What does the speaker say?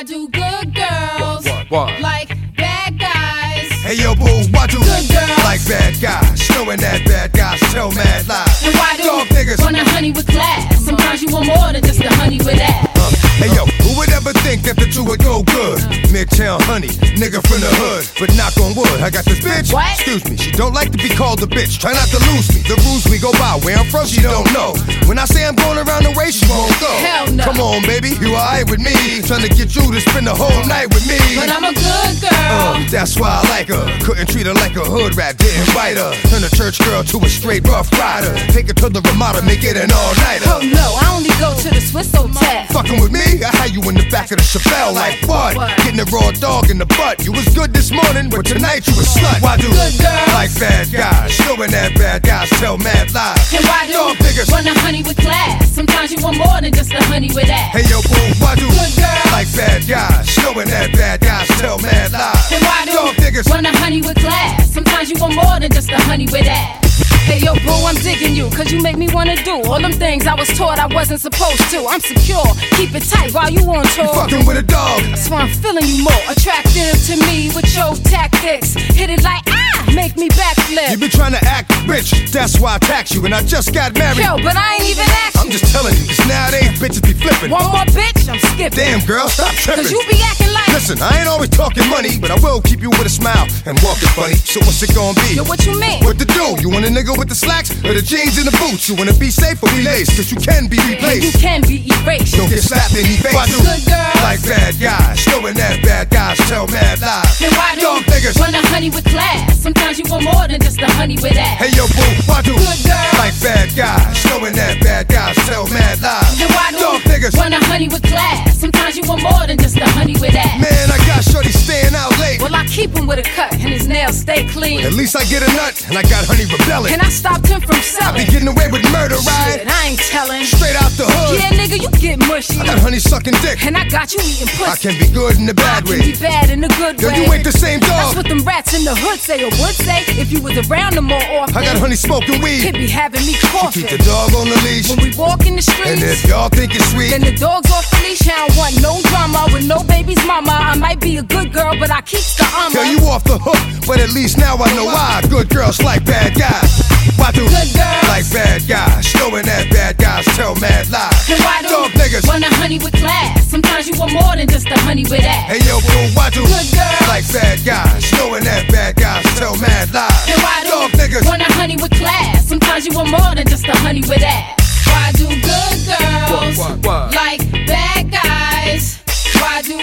Why do good girls like bad guys? Hey yo boo, why do good girls like bad guys? Showing that bad guys tell mad lies. And why do dog niggas want a honey with class? Sometimes you want more than just a honey with ass. Hey yo, who would ever think that the two would go good? Midtown honey, nigga from the hood. But knock on wood, I got this bitch. What? Excuse me, she don't like to be called a bitch. Try not to lose me. The rules we go by, where I'm from, she don't know. When I say I'm going around the way, she won't go. Hell no. Come on, baby, you alright with me? Trying to get you to spend the whole night with me. But I'm a good girl. That's why I like her. Couldn't treat her like a hood rat, didn't bite her. Turn a church girl to a straight rough rider. Take her to the Ramada, make it an all-nighter. Oh no, I only go to the Swiss Hotel. Fucking with me? I had you in the back of the Chevelle like what? Getting a raw dog in the butt. You was good this morning, but tonight you a slut. Why do good girls like bad guys? Showing that bad guys tell mad lies. And why do dog niggas want a honey with class? Sometimes you want more than just a honey with ass. Hey yo boo, why do good girls like bad guys? Showing that bad guys tell mad lies. And why do dog niggas want a honey with class? Sometimes you want more than just a honey with ass. Hey yo boo, I'm digging you, cause you make me wanna do all them things I was taught I wasn't supposed to. I'm secure, keep it tight while you on tour. You fucking with a dog. That's why I'm feeling you more attractive to me with your tactics. Hit it like make me backflip. You been trying to act rich, that's why I tax you. And I just got married. Yo, but I ain't even asking. I'm just telling you, cause nowadays bitches be flipping. One more bitch, I'm skipping. Damn girl, stop tripping. Cause you be acting like. Listen, I ain't always talking money, but I will keep you with a smile and walking funny. So what's it gonna be? Yo, what you mean? What to do? You want a nigga with the slacks or the jeans and the boots? You wanna be safe or be laced? Cause you can be replaced. You can be erased. Don't get slapped in the face. Why do good girls like bad guys? Showing that bad guys tell mad lies. And why do dog niggas want a honey with class? Sometimes you want more than just a honey with ass. Hey yo boo, why do good girls like bad guys? Showing that bad guys tell mad lies. And why do dog niggas want a honey with class? Sometimes you want more than just a honey with ass. Man, I got shorty staying out late. Well, I keep him with a cut and his nails stay clean. At least I get a nut and I got honey rebelling. Can I stop him from I selling? be getting away with murder, right? Shit, I ain't telling. Straight out the hood. Yeah, nigga, you get mushy. I got honey sucking dick. And I got you eating pussy. I can be good in the bad I way. can be bad in the good Yo, way. you ain't the same That's dog. what them rats in the hood say or would say if you was around them more often. I got honey smoking weed. He'd be having me Keep coughing. the dog on the leash. When we walk in the And if streets, y'all think it's sweet, then the dog's off the leash. I don't want no drama with no baby's mama. I might be a good girl, but I keep the armor. tell you off the hook. But at least now I know why good girls like bad guys. Why do Good girls like bad guys? Showing that bad guys tell mad lies. And why do dog niggas want a honey with class? Sometimes you want more than just a honey with ass. Hey yo boo, why do Good girls like bad guys? Showing that bad guys tell mad lies. And why do dog niggas want a honey with class? Sometimes you want more than just a honey with ass. Why do good girls What? like bad guys? Why do